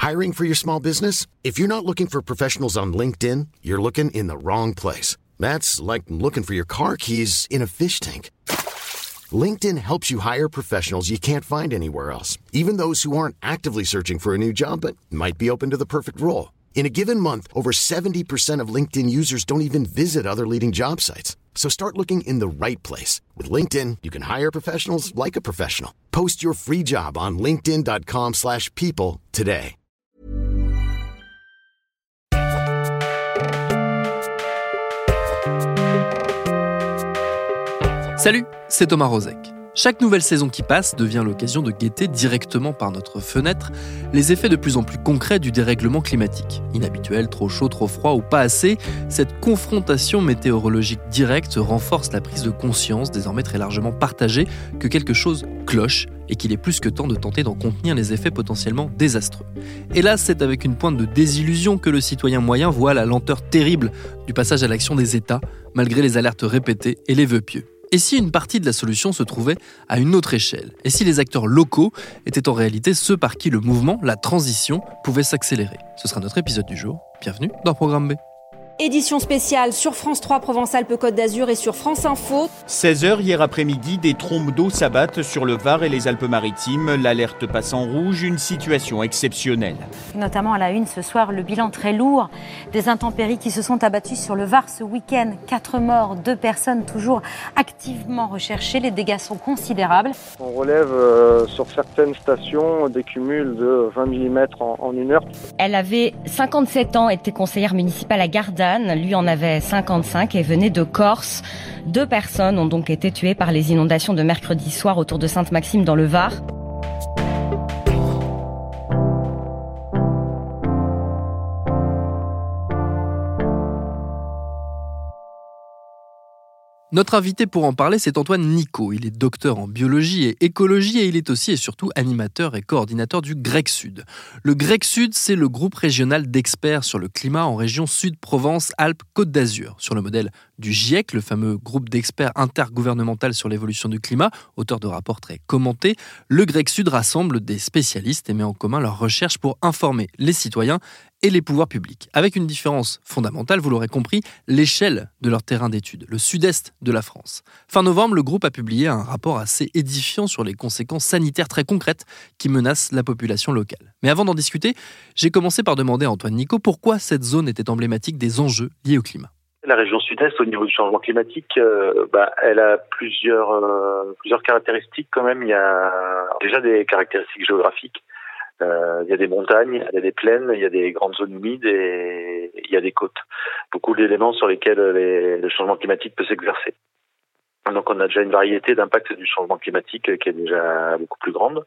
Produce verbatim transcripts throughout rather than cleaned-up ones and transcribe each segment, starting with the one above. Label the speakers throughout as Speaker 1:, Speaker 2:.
Speaker 1: Hiring for your small business? If you're not looking for professionals on LinkedIn, you're looking in the wrong place. That's like looking for your car keys in a fish tank. LinkedIn helps you hire professionals you can't find anywhere else, even those who aren't actively searching for a new job but might be open to the perfect role. In a given month, over seventy percent of LinkedIn users don't even visit other leading job sites. So start looking in the right place. With LinkedIn, you can hire professionals like a professional. Post your free job on linkedin.com slash people today.
Speaker 2: Salut, c'est Thomas Rozek. Chaque nouvelle saison qui passe devient l'occasion de guetter directement par notre fenêtre les effets de plus en plus concrets du dérèglement climatique. Inhabituel, trop chaud, trop froid ou pas assez, cette confrontation météorologique directe renforce la prise de conscience, désormais très largement partagée, que quelque chose cloche et qu'il est plus que temps de tenter d'en contenir les effets potentiellement désastreux. Et là, c'est avec une pointe de désillusion que le citoyen moyen voit la lenteur terrible du passage à l'action des États, malgré les alertes répétées et les vœux pieux. Et si une partie de la solution se trouvait à une autre échelle? Et si les acteurs locaux étaient en réalité ceux par qui le mouvement, la transition, pouvait s'accélérer? Ce sera notre épisode du jour. Bienvenue dans Programme B.
Speaker 3: Édition spéciale sur France trois Provence-Alpes-Côte d'Azur et sur France Info.
Speaker 4: seize heures hier après-midi, des trombes d'eau s'abattent sur le Var et les Alpes-Maritimes. L'alerte passe en rouge, une situation exceptionnelle.
Speaker 5: Notamment à la une ce soir, le bilan très lourd des intempéries qui se sont abattues sur le Var ce week-end. Quatre morts, deux personnes toujours activement recherchées. Les dégâts sont considérables.
Speaker 6: On relève euh, sur certaines stations des cumuls de vingt millimètres en, en une heure.
Speaker 7: Elle avait cinquante-sept ans, était conseillère municipale à Gardanne. Lui en avait cinquante-cinq et venait de Corse. Deux personnes ont donc été tuées par les inondations de mercredi soir autour de Sainte-Maxime dans le Var.
Speaker 2: Notre invité pour en parler, c'est Antoine Nicot. Il est docteur en biologie et écologie et il est aussi et surtout animateur et coordinateur du GREC Sud. Le GREC Sud, c'est le groupe régional d'experts sur le climat en région Sud-Provence-Alpes-Côte d'Azur. Sur le modèle du GIEC, le fameux groupe d'experts intergouvernemental sur l'évolution du climat, auteur de rapports très commentés, le GREC Sud rassemble des spécialistes et met en commun leurs recherches pour informer les citoyens et les pouvoirs publics. Avec une différence fondamentale, vous l'aurez compris, l'échelle de leur terrain d'étude, le sud-est de la France. Fin novembre, le groupe a publié un rapport assez édifiant sur les conséquences sanitaires très concrètes qui menacent la population locale. Mais avant d'en discuter, j'ai commencé par demander à Antoine Nicot pourquoi cette zone était emblématique des enjeux liés au climat.
Speaker 8: La région sud-est, au niveau du changement climatique, euh, bah, elle a plusieurs, euh, plusieurs caractéristiques quand même. Il y a déjà des caractéristiques géographiques. Euh, il y a des montagnes, il y a des plaines, il y a des grandes zones humides et il y a des côtes. Beaucoup d'éléments sur lesquels les, le changement climatique peut s'exercer. Donc on a déjà une variété d'impacts du changement climatique qui est déjà beaucoup plus grande.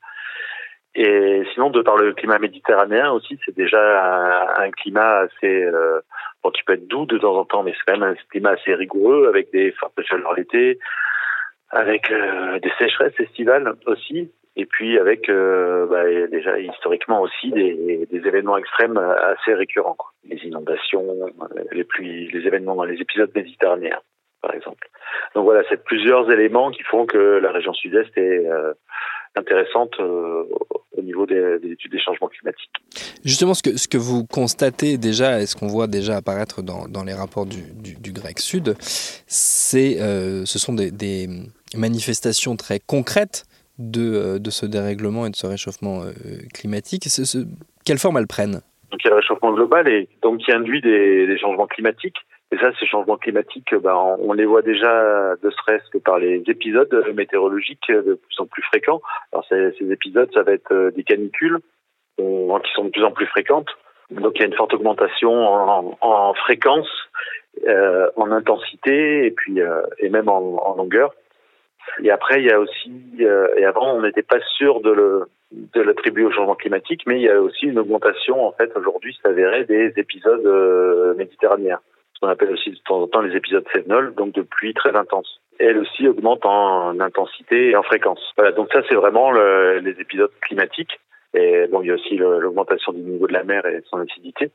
Speaker 8: Et sinon, de par le climat méditerranéen aussi, c'est déjà un, un climat assez, euh, bon, qui peut être doux de temps en temps, mais c'est quand même un climat assez rigoureux avec des fortes chaleurs l'été, avec euh, des sécheresses estivales aussi. Et puis avec euh, bah, déjà historiquement aussi des, des événements extrêmes assez récurrents, quoi. Les inondations, les pluies, les événements dans les épisodes méditerranéens, par exemple. Donc voilà, c'est plusieurs éléments qui font que la région sud-est est euh, intéressante euh, au niveau des, des études des changements climatiques.
Speaker 2: Justement, ce que, ce que vous constatez déjà, et ce qu'on voit déjà apparaître dans, dans les rapports du, du, du GREC Sud, c'est, euh, ce sont des, des manifestations très concrètes de, de ce dérèglement et de ce réchauffement euh, climatique. Ce, ce, quelle forme elles prennent?
Speaker 8: Donc il y a le réchauffement global et donc qui induit des, des changements climatiques. Et ça, ces changements climatiques, ben, on les voit déjà de stress que par les épisodes météorologiques de plus en plus fréquents. Alors ces, ces épisodes, ça va être des canicules on, qui sont de plus en plus fréquentes. Donc il y a une forte augmentation en, en fréquence, euh, en intensité et puis euh, et même en, en longueur. Et après, il y a aussi, euh, et avant, on n'était pas sûr de le de l'attribuer au changement climatique, mais il y a aussi une augmentation, en fait, aujourd'hui, c'est avéré, des épisodes euh, méditerranéens. Ce qu'on appelle aussi de temps en temps les épisodes cévenols, donc de pluie très intense. Et elle aussi augmente en intensité et en fréquence. Voilà, donc ça, c'est vraiment le, les épisodes climatiques. Et bon, il y a aussi le, l'augmentation du niveau de la mer et de son acidité.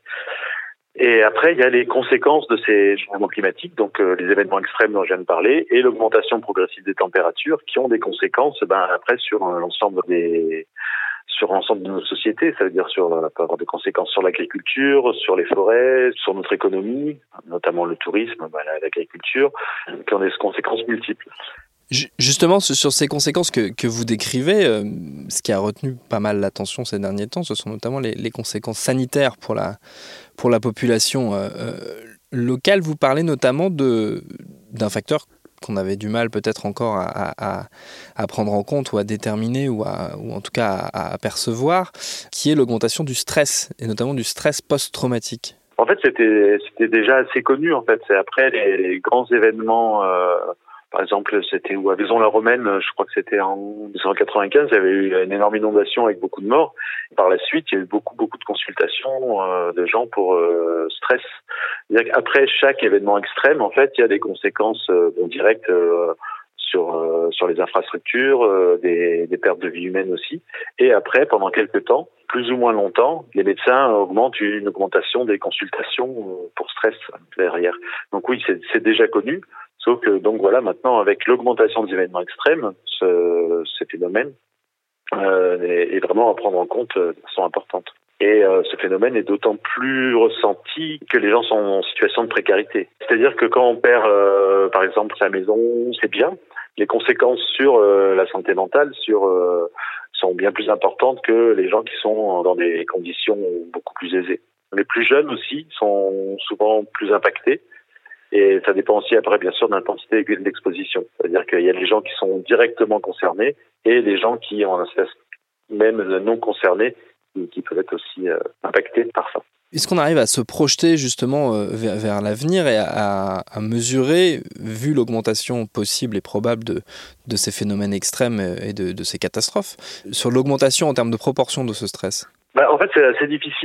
Speaker 8: Et après, il y a les conséquences de ces changements climatiques, donc euh, les événements extrêmes dont je viens de parler, et l'augmentation progressive des températures qui ont des conséquences ben, après sur euh, l'ensemble des sur l'ensemble de nos sociétés. Ça veut dire sur, ça peut avoir des conséquences sur l'agriculture, sur les forêts, sur notre économie, notamment le tourisme, bah, l'agriculture, qui ont des conséquences multiples.
Speaker 2: Justement, sur ces conséquences que, que vous décrivez, euh, ce qui a retenu pas mal l'attention ces derniers temps, ce sont notamment les, les conséquences sanitaires pour la, pour la population euh, locale. Vous parlez notamment de, d'un facteur qu'on avait du mal peut-être encore à, à, à prendre en compte ou à déterminer ou, à, ou en tout cas à, à percevoir, qui est l'augmentation du stress, et notamment du stress post-traumatique.
Speaker 8: En fait, c'était, c'était déjà assez connu. En fait, c'est après les, les grands événements... Euh Par exemple, c'était où à Vaison-la-Romaine, je crois que c'était en dix-neuf cent quatre-vingt-quinze, il y avait eu une énorme inondation avec beaucoup de morts. Par la suite, il y a eu beaucoup, beaucoup de consultations euh, de gens pour euh, stress. C'est-à-dire qu'après chaque événement extrême, en fait, il y a des conséquences euh, bon, directes euh, sur euh, sur les infrastructures, euh, des, des pertes de vie humaines aussi. Et après, pendant quelques temps, plus ou moins longtemps, les médecins augmentent une augmentation des consultations pour stress derrière. Donc oui, c'est, c'est déjà connu. Sauf que, donc voilà, maintenant, avec l'augmentation des événements extrêmes, ce, ce phénomène euh, est, est vraiment à prendre en compte de façon importante. Et euh, ce phénomène est d'autant plus ressenti que les gens sont en situation de précarité. C'est-à-dire que quand on perd, euh, par exemple, sa maison, c'est bien. Les conséquences sur euh, la santé mentale sur, euh, sont bien plus importantes que les gens qui sont dans des conditions beaucoup plus aisées. Les plus jeunes aussi sont souvent plus impactés. Et ça dépend aussi après, bien sûr, de l'intensité de l'exposition. C'est-à-dire qu'il y a les gens qui sont directement concernés et les gens qui ont un stress même non concernés et qui peuvent être aussi euh, impactés par ça.
Speaker 2: Est-ce qu'on arrive à se projeter justement euh, vers, vers l'avenir et à, à mesurer, vu l'augmentation possible et probable de, de ces phénomènes extrêmes et de, de ces catastrophes, sur l'augmentation en termes de proportion de ce stress ?
Speaker 8: Bah, en fait, c'est assez difficile,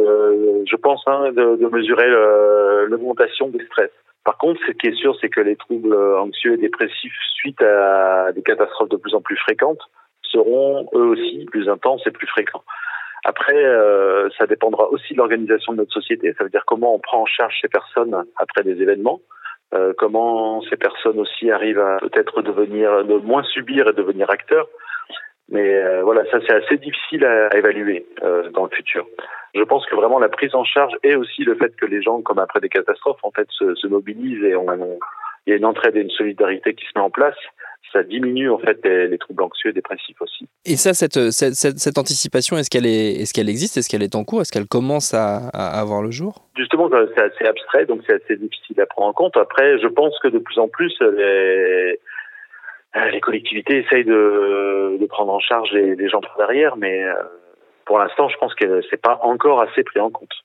Speaker 8: de, je pense, hein, de, de mesurer le, l'augmentation des stress. Par contre, ce qui est sûr, c'est que les troubles anxieux et dépressifs suite à des catastrophes de plus en plus fréquentes seront eux aussi plus intenses et plus fréquents. Après, euh, ça dépendra aussi de l'organisation de notre société. Ça veut dire comment on prend en charge ces personnes après des événements, euh, comment ces personnes aussi arrivent à peut-être devenir, de moins subir et devenir acteurs. Mais euh, voilà, ça c'est assez difficile à, à évaluer euh, dans le futur. Je pense que vraiment la prise en charge et aussi le fait que les gens, comme après des catastrophes, en fait, se, se mobilisent et on, on, il y a une entraide et une solidarité qui se met en place. Ça diminue en fait les, les troubles anxieux et dépressifs aussi.
Speaker 2: Et ça, cette, cette, cette, cette anticipation, est-ce qu'elle est, est-ce qu'elle existe, est-ce qu'elle est en cours, est-ce qu'elle commence à, à avoir le jour ?
Speaker 8: Justement, c'est assez abstrait, donc c'est assez difficile à prendre en compte. Après, je pense que de plus en plus, les, les collectivités essayent de, de prendre en charge les, les gens par derrière, mais pour l'instant, je pense que c'est pas encore assez pris en compte.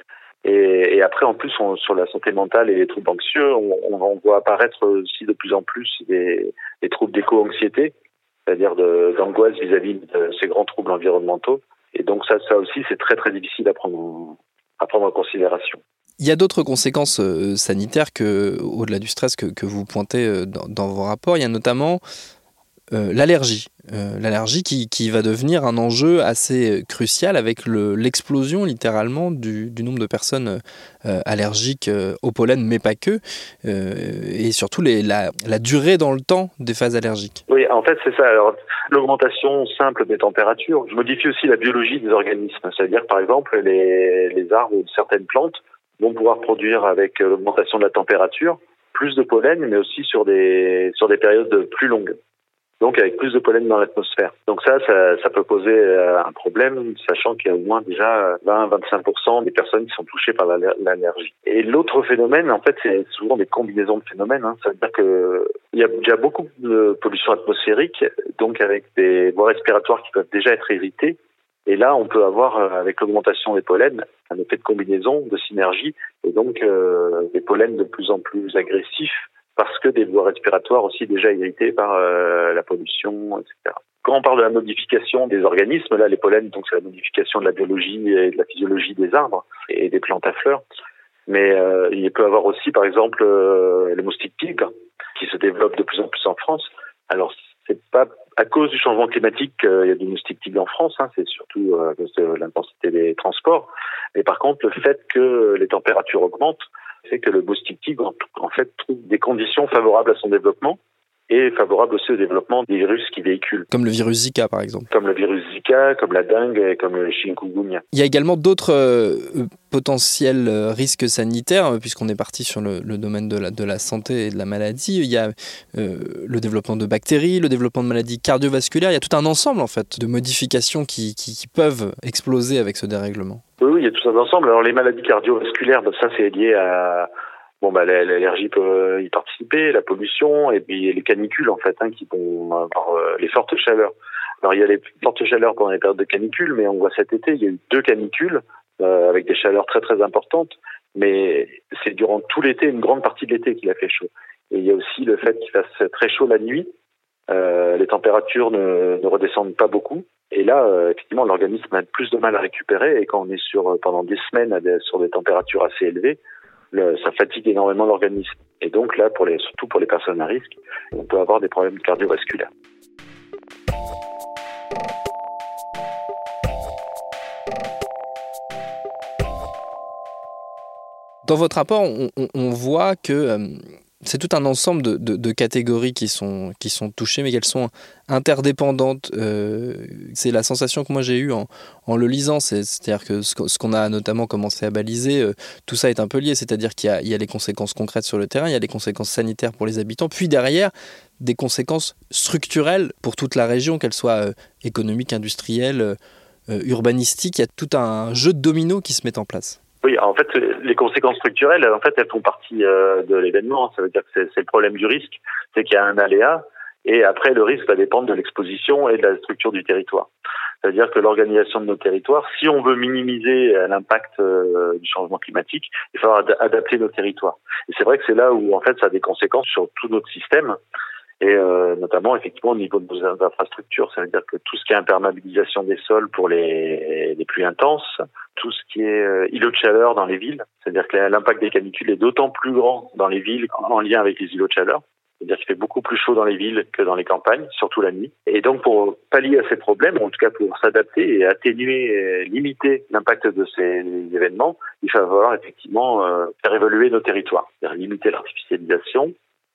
Speaker 8: Et, et après, en plus, on, sur la santé mentale et les troubles anxieux, on, on voit apparaître aussi de plus en plus des, des troubles d'éco-anxiété, c'est-à-dire de, d'angoisse vis-à-vis de ces grands troubles environnementaux. Et donc ça, ça aussi, c'est très très difficile à prendre en, à prendre en considération.
Speaker 2: Il y a d'autres conséquences euh, sanitaires que, au-delà du stress que, que vous pointez euh, dans, dans vos rapports. Il y a notamment euh, l'allergie. Euh, l'allergie qui, qui va devenir un enjeu assez crucial avec le, l'explosion littéralement du, du nombre de personnes euh, allergiques euh, au pollen, mais pas que, euh, et surtout les, la, la durée dans le temps des phases allergiques.
Speaker 8: Oui, en fait c'est ça. Alors, l'augmentation simple des températures modifie aussi la biologie des organismes. C'est-à-dire par exemple les, les arbres ou certaines plantes vont pouvoir produire avec l'augmentation de la température plus de pollen, mais aussi sur des sur des périodes plus longues. Donc avec plus de pollen dans l'atmosphère. Donc ça, ça, ça peut poser un problème, sachant qu'il y a au moins déjà vingt à vingt-cinq pour cent des personnes qui sont touchées par l'allergie. Et l'autre phénomène, en fait, c'est souvent des combinaisons de phénomènes. Hein. Ça veut dire que il y a déjà beaucoup de pollution atmosphérique, donc avec des voies respiratoires qui peuvent déjà être irritées. Et là, on peut avoir, avec l'augmentation des pollens, un effet de combinaison, de synergie, et donc euh, des pollens de plus en plus agressifs, parce que des voies respiratoires aussi déjà irritées par euh, la pollution, et cetera. Quand on parle de la modification des organismes, là, les pollens, donc c'est la modification de la biologie et de la physiologie des arbres et des plantes à fleurs. Mais euh, il peut y avoir aussi, par exemple, euh, le moustique tigre, qui se développe de plus en plus en France. Alors, c'est pas à cause du changement climatique qu'il euh, y a du moustique tigre en France, hein, c'est surtout euh, à cause de l'intensité des transports. Mais par contre, le fait que les températures augmentent, fait que le moustique tigre, en fait, trouve des conditions favorables à son développement. et favorable aussi au développement des virus qui véhiculent.
Speaker 2: Comme le virus Zika, par exemple.
Speaker 8: Comme le virus Zika, comme la dengue et comme le chikungunya.
Speaker 2: Il y a également d'autres euh, potentiels risques sanitaires, puisqu'on est parti sur le, le domaine de la, de la santé et de la maladie. Il y a euh, le développement de bactéries, le développement de maladies cardiovasculaires. Il y a tout un ensemble, en fait, de modifications qui, qui, qui peuvent exploser avec ce dérèglement.
Speaker 8: Oui, oui, il y a tout un ensemble. Alors, les maladies cardiovasculaires, ben, ça, c'est lié à... Bon, bah, l'allergie peut y participer, la pollution, et puis les canicules, en fait, hein, qui vont avoir euh, les fortes chaleurs. Alors, il y a les fortes chaleurs pendant les périodes de canicule, mais on voit cet été, il y a eu deux canicules, euh, avec des chaleurs très, très importantes, mais c'est durant tout l'été, une grande partie de l'été qu'il a fait chaud. Et il y a aussi le fait qu'il fasse très chaud la nuit, euh, les températures ne, ne redescendent pas beaucoup, et là, euh, effectivement, l'organisme a plus de mal à récupérer, et quand on est sur, pendant des semaines à des, sur des températures assez élevées, Le, ça fatigue énormément l'organisme. Et donc là, pour les, surtout pour les personnes à risque, on peut avoir des problèmes cardiovasculaires.
Speaker 2: Dans votre rapport, on, on, on voit que euh, c'est tout un ensemble de, de, de catégories qui sont, qui sont touchées, mais qu'elles sont interdépendantes. Euh, c'est la sensation que moi j'ai eue en, en le lisant, c'est, c'est-à-dire que ce, ce qu'on a notamment commencé à baliser, euh, tout ça est un peu lié, c'est-à-dire qu'il y a, il y a les conséquences concrètes sur le terrain, il y a les conséquences sanitaires pour les habitants, puis derrière, des conséquences structurelles pour toute la région, qu'elles soient euh, économiques, industrielles, euh, urbanistiques. Il y a tout un jeu de dominos qui se met en place.
Speaker 8: Oui, en fait, les conséquences structurelles, en fait, elles font partie euh, de l'événement. Ça veut dire que c'est, c'est le problème du risque, c'est qu'il y a un aléa, et après, le risque va dépendre de l'exposition et de la structure du territoire. C'est-à-dire que l'organisation de nos territoires, si on veut minimiser l'impact euh, du changement climatique, il faudra ad- adapter nos territoires. Et c'est vrai que c'est là où, en fait, ça a des conséquences sur tout notre système, et euh, notamment, effectivement, au niveau de nos infrastructures. Ça veut dire que tout ce qui est imperméabilisation des sols pour les, les pluies intenses, tout ce qui est euh, îlots de chaleur dans les villes, c'est-à-dire que l'impact des canicules est d'autant plus grand dans les villes en lien avec les îlots de chaleur. C'est-à-dire qu'il fait beaucoup plus chaud dans les villes que dans les campagnes, surtout la nuit. Et donc, pour pallier à ces problèmes, en tout cas pour s'adapter et atténuer, et limiter l'impact de ces événements, il va falloir effectivement euh, faire évoluer nos territoires. C'est-à-dire limiter l'artificialisation,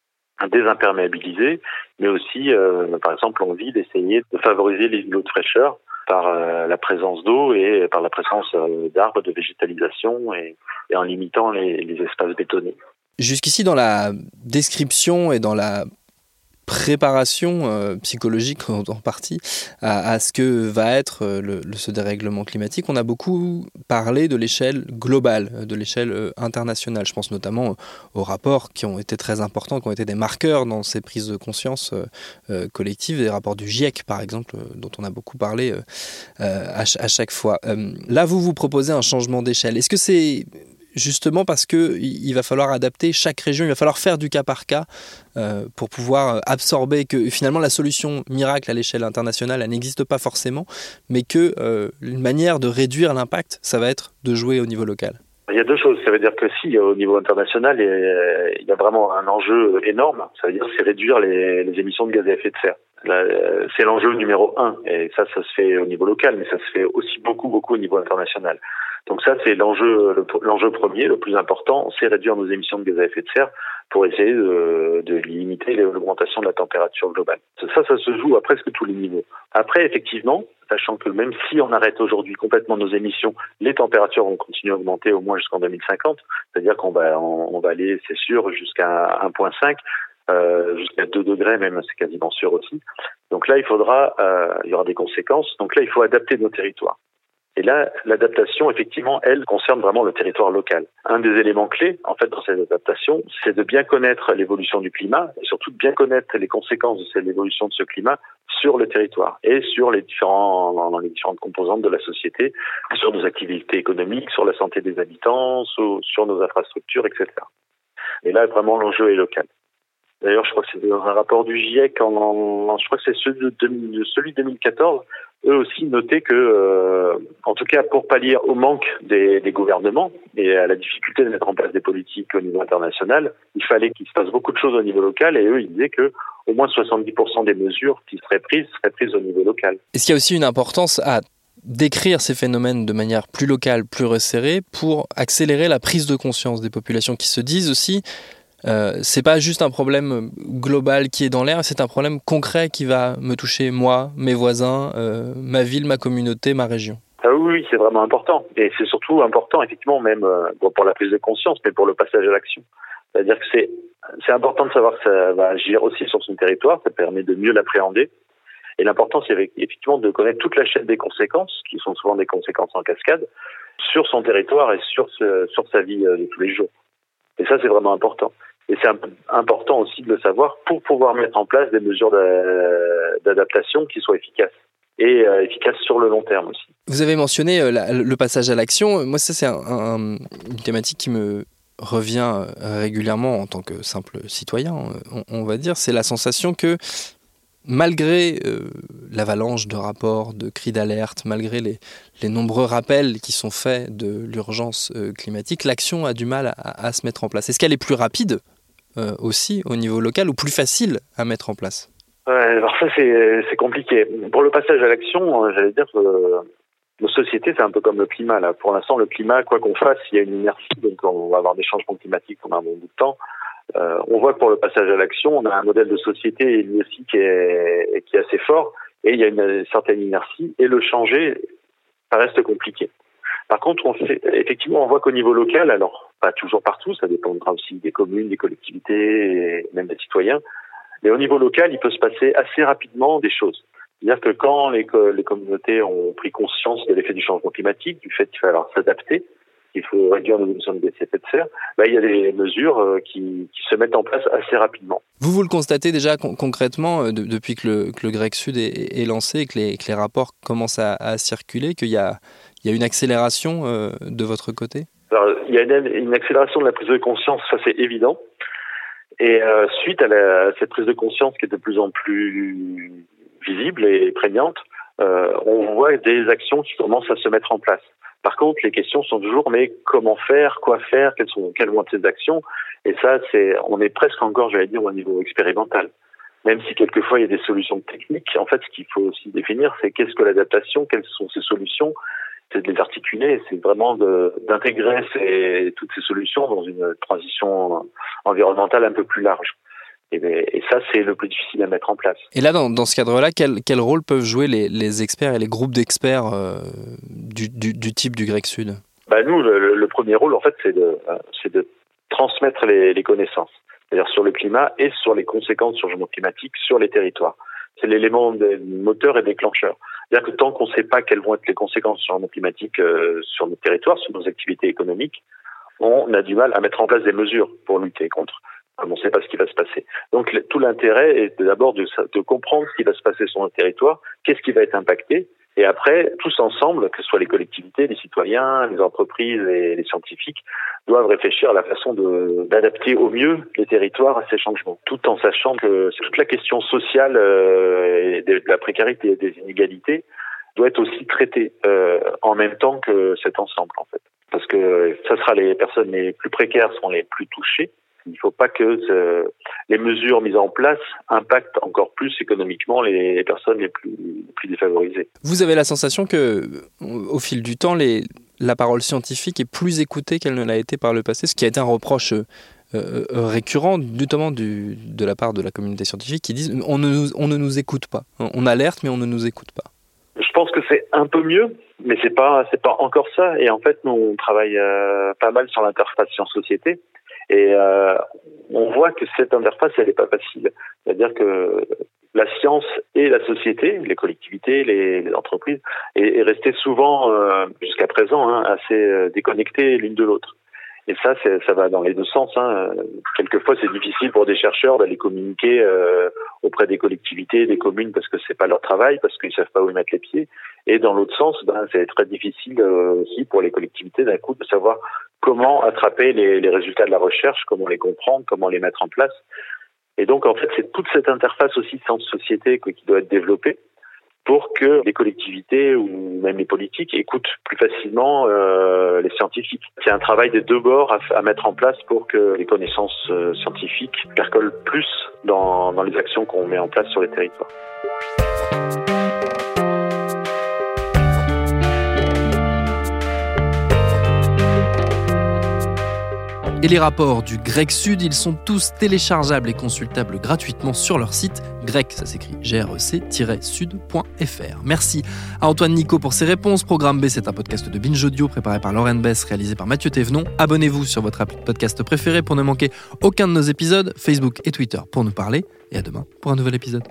Speaker 8: désimperméabiliser, mais aussi, euh, par exemple, envie d'essayer de favoriser les îlots de fraîcheur par euh, la présence d'eau et par la présence euh, d'arbres, de végétalisation et, et en limitant les, les espaces bétonnés.
Speaker 2: Jusqu'ici, dans la description et dans la préparation euh, psychologique en, en partie à, à ce que va être le, le, ce dérèglement climatique, on a beaucoup parlé de l'échelle globale, de l'échelle euh, internationale. Je pense notamment aux rapports qui ont été très importants, qui ont été des marqueurs dans ces prises de conscience euh, euh, collectives, des rapports du GIEC par exemple, euh, dont on a beaucoup parlé euh, euh, à, ch- à chaque fois. Euh, là, vous vous proposez un changement d'échelle. Est-ce que c'est justement parce qu'il va falloir adapter chaque région, il va falloir faire du cas par cas euh, pour pouvoir absorber que finalement la solution miracle à l'échelle internationale, elle n'existe pas forcément, mais que euh, une manière de réduire l'impact, ça va être de jouer au niveau local?
Speaker 8: Il y a deux choses. Ça veut dire que si, au niveau international, il y a vraiment un enjeu énorme. Ça veut dire c'est réduire les, les émissions de gaz à effet de serre. Là, c'est l'enjeu numéro un. Et ça, ça se fait au niveau local, mais ça se fait aussi beaucoup, beaucoup au niveau international. Donc ça, c'est l'enjeu, le, l'enjeu premier, le plus important, c'est réduire nos émissions de gaz à effet de serre pour essayer de, de limiter l'augmentation de la température globale. Ça, ça se joue à presque tous les niveaux. Après, effectivement, sachant que même si on arrête aujourd'hui complètement nos émissions, les températures vont continuer à augmenter au moins jusqu'en deux mille cinquante. C'est-à-dire qu'on va, on, on va aller, c'est sûr, jusqu'à un virgule cinq, euh, jusqu'à deux degrés même, c'est quasiment sûr aussi. Donc là, il faudra, euh, il y aura des conséquences. Donc là, il faut adapter nos territoires. Et là, l'adaptation, effectivement, elle, concerne vraiment le territoire local. Un des éléments clés, en fait, dans cette adaptation, c'est de bien connaître l'évolution du climat et surtout de bien connaître les conséquences de cette évolution de ce climat sur le territoire et sur les différents, dans les différentes composantes de la société, sur nos activités économiques, sur la santé des habitants, sur, sur nos infrastructures, et cetera. Et là, vraiment, l'enjeu est local. D'ailleurs, je crois que c'est dans un rapport du GIEC, en, en, je crois que c'est celui de, de, celui de deux mille quatorze, eux aussi notaient que, euh, en tout cas pour pallier au manque des, des gouvernements et à la difficulté de mettre en place des politiques au niveau international, il fallait qu'il se passe beaucoup de choses au niveau local et eux, ils disaient que au moins soixante-dix pour cent des mesures qui seraient prises seraient prises au niveau local.
Speaker 2: Est-ce qu'il y a aussi une importance à décrire ces phénomènes de manière plus locale, plus resserrée, pour accélérer la prise de conscience des populations qui se disent aussi Euh, c'est pas juste un problème global qui est dans l'air, c'est un problème concret qui va me toucher moi, mes voisins, euh, ma ville, ma communauté, ma région.
Speaker 8: Ah oui, oui, c'est vraiment important. Et c'est surtout important, effectivement, même euh, bon, pour la prise de conscience, mais pour le passage à l'action. C'est-à-dire que c'est, c'est important de savoir que ça va agir aussi sur son territoire, ça permet de mieux l'appréhender. Et l'important, c'est effectivement de connaître toute la chaîne des conséquences, qui sont souvent des conséquences en cascade, sur son territoire et sur, ce, sur sa vie de tous les jours. Et ça, c'est vraiment important. Et c'est important aussi de le savoir pour pouvoir mettre en place des mesures d'adaptation qui soient efficaces. Et euh, efficaces sur le long terme aussi.
Speaker 2: Vous avez mentionné euh, la, le passage à l'action. Moi, ça, c'est un, un, une thématique qui me revient régulièrement en tant que simple citoyen, on, on va dire. C'est la sensation que malgré euh, l'avalanche de rapports, de cris d'alerte, malgré les, les nombreux rappels qui sont faits de l'urgence euh, climatique, l'action a du mal à, à se mettre en place. Est-ce qu'elle est plus rapide euh, aussi au niveau local ou plus facile à mettre en place ?
Speaker 8: Ouais, alors ça c'est c'est compliqué. Pour le passage à l'action, j'allais dire que nos sociétés c'est un peu comme le climat là. Pour l'instant le climat, quoi qu'on fasse, il y a une inertie, donc on va avoir des changements climatiques pendant un bon bout de temps. Euh, on voit que pour le passage à l'action, on a un modèle de société lui aussi qui est qui est assez fort et il y a une certaine inertie et le changer, ça reste compliqué. Par contre, on fait, effectivement, on voit qu'au niveau local, alors pas toujours partout, ça dépendra aussi des communes, des collectivités et même des citoyens. Mais au niveau local, il peut se passer assez rapidement des choses. C'est-à-dire que quand les, les communautés ont pris conscience de l'effet du changement climatique, du fait qu'il va falloir s'adapter, qu'il faut réduire nos émissions de gaz à effet de serre, bah, il y a des mesures qui, qui se mettent en place assez rapidement.
Speaker 2: Vous, vous le constatez déjà con- concrètement de, depuis que le, que le GREC-Sud est, est lancé et que les, que les rapports commencent à, à circuler, qu'il y a, il y a une accélération euh, de votre côté ?
Speaker 8: Alors, il y a une, une accélération de la prise de conscience, ça c'est évident. Et euh, suite à, la, à cette prise de conscience qui est de plus en plus visible et prégnante, euh, on voit des actions qui commencent à se mettre en place. Par contre, les questions sont toujours mais comment faire, quoi faire, quelles sont quelles vont être ces actions. Et ça, c'est on est presque encore, j'allais dire, au niveau expérimental. Même si quelquefois il y a des solutions techniques, en fait, ce qu'il faut aussi définir, c'est qu'est-ce que l'adaptation, quelles sont ces solutions. C'est de les articuler, c'est vraiment de, d'intégrer ces, toutes ces solutions dans une transition environnementale un peu plus large. Et, et ça, c'est le plus difficile à mettre en place.
Speaker 2: Et là, dans, dans ce cadre-là, quel, quel rôle peuvent jouer les, les experts et les groupes d'experts euh, du, du, du type du GREC-Sud ?
Speaker 8: Bah nous, le, le premier rôle, en fait, c'est de, c'est de transmettre les, les connaissances, c'est-à-dire sur le climat et sur les conséquences du changement climatique sur les territoires. C'est l'élément de, moteur et déclencheur. C'est-à-dire que tant qu'on ne sait pas quelles vont être les conséquences du changement climatique euh, sur nos territoires, sur nos activités économiques, on a du mal à mettre en place des mesures pour lutter contre, comme on ne sait pas ce qui va se passer. Donc le, tout l'intérêt est d'abord de, de comprendre ce qui va se passer sur notre territoire, qu'est-ce qui va être impacté, et après, tous ensemble, que ce soit les collectivités, les citoyens, les entreprises et les scientifiques, doivent réfléchir à la façon de, d'adapter au mieux les territoires à ces changements, tout en sachant que toute la question sociale euh, et de la précarité et des inégalités doit être aussi traitée euh, en même temps que cet ensemble, en fait. Parce que ça sera les personnes les plus précaires seront les plus touchées. Il ne faut pas que ce, les mesures mises en place impactent encore plus économiquement les personnes les plus, les plus défavorisées.
Speaker 2: Vous avez la sensation que, au fil du temps, les, la parole scientifique est plus écoutée qu'elle ne l'a été par le passé, ce qui a été un reproche euh, euh, récurrent, notamment du, de la part de la communauté scientifique, qui disent on ne, nous, on ne nous écoute pas. On alerte, mais on ne nous écoute pas.
Speaker 8: Je pense que c'est un peu mieux, mais c'est pas, c'est pas encore ça. Et en fait, nous, on travaille euh, pas mal sur l'interface science-société. Et euh, on voit que cette interface, elle n'est pas facile. C'est-à-dire que la science et la société, les collectivités, les, les entreprises, est, est restée souvent, euh, jusqu'à présent, hein, assez euh, déconnectées l'une de l'autre. Et ça, c'est, ça va dans les deux sens. Hein. Quelquefois, c'est difficile pour des chercheurs d'aller communiquer euh, auprès des collectivités, des communes, parce que c'est pas leur travail, parce qu'ils savent pas où ils mettent les pieds. Et dans l'autre sens, ben, c'est très difficile euh, aussi pour les collectivités d'un coup de savoir comment attraper les, les résultats de la recherche, comment les comprendre, comment les mettre en place. Et donc, en fait, c'est toute cette interface aussi science-société qui doit être développée pour que les collectivités ou même les politiques écoutent plus facilement euh, les scientifiques. C'est un travail des deux bords à, à mettre en place pour que les connaissances euh, scientifiques percolent plus dans, dans les actions qu'on met en place sur les territoires.
Speaker 2: Et les rapports du Grec Sud, ils sont tous téléchargeables et consultables gratuitement sur leur site grec, ça s'écrit G R E C sud point F R. Merci à Antoine Nicot pour ses réponses. Programme B, c'est un podcast de Binge Audio préparé par Lauren Bess, réalisé par Mathieu Thévenon. Abonnez-vous sur votre appli de podcast préféré pour ne manquer aucun de nos épisodes, Facebook et Twitter pour nous parler. Et à demain pour un nouvel épisode.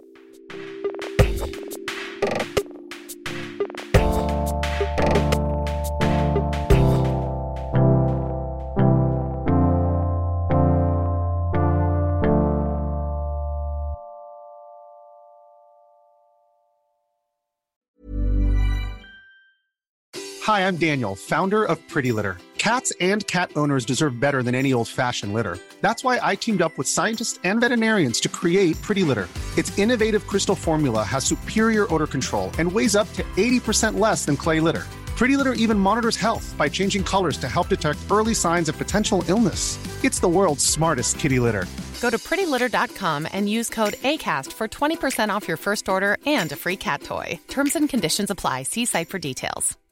Speaker 9: Hi, I'm Daniel, founder of Pretty Litter. Cats and cat owners deserve better than any old-fashioned litter. That's why I teamed up with scientists and veterinarians to create Pretty Litter. Its innovative crystal formula has superior odor control and weighs up to eighty percent less than clay litter. Pretty Litter even monitors health by changing colors to help detect early signs of potential illness. It's the world's smartest kitty litter.
Speaker 10: Go to pretty litter dot com and use code ACAST for twenty percent off your first order and a free cat toy. Terms and conditions apply. See site for details.